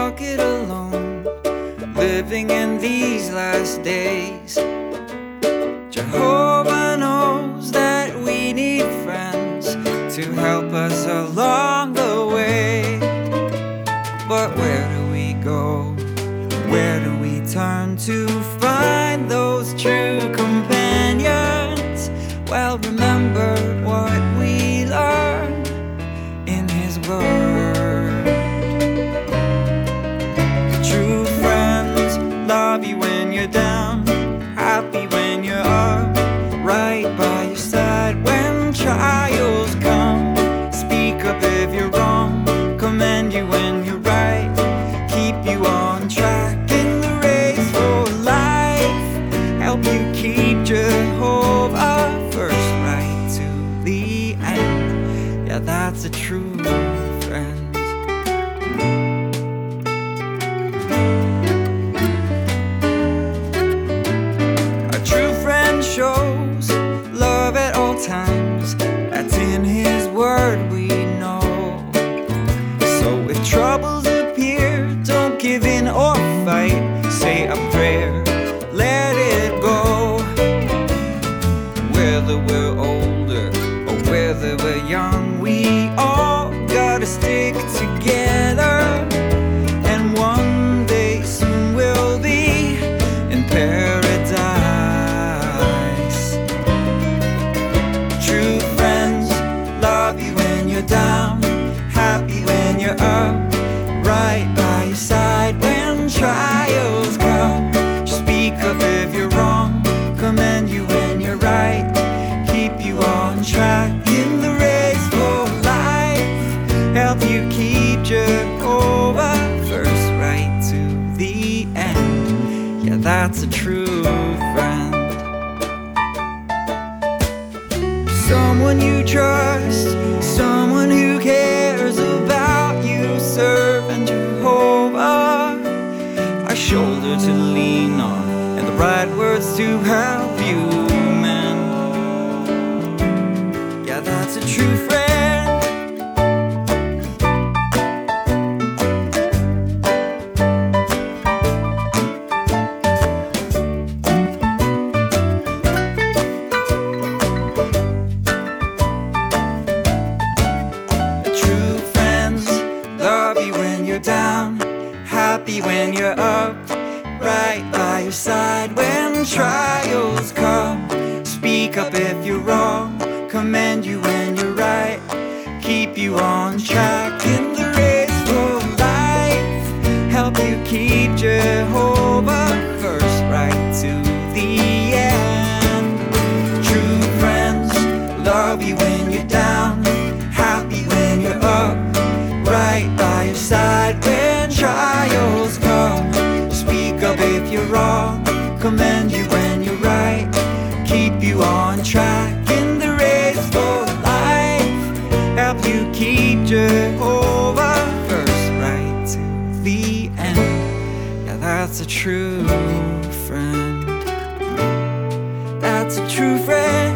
walk it alone, living in these last days. Jehovah knows that we need friends to help us along the way. But where do we go? Where do we turn to find those true companions? Well, remember what we learned in His Word. True friends love you when you're down, happy when you're up, right by your side when trials come. Speak up if you're wrong, commend you when you're right, keep you on track in the race for life, help you keep Jehovah first right to the end. Yeah, that's a true friend. Shows love at all times, that's in His Word we know. So if troubles appear, don't give in or fight, say a prayer, let it go. Whether we're older or whether we're young, we all gotta stick together, and one day soon we'll be in paradise. Down, happy when you're up, right by your side when trials come. Speak up if you're wrong, commend you when you're right, keep you on track in the race for life, help you keep Jehovah first right to the end. Yeah, that's a true friend. Someone you trust, someone who cares about you, serving Jehovah, a shoulder to lean on, and the right words to help you mend. Yeah, that's a true friend. Down, happy when you're up, right by your side when trials come. Speak up if you're wrong, commend you when you're right, keep you on track in the race for life, help you keep Jehovah first right to the end. True friends love you when you're down, happy when you're up, right by your side when trials come. Speak up if you're wrong, commend you when you're right, keep you on track in the race for life, help you keep Jehovah first right to the end. Yeah, that's a true friend. That's a true friend.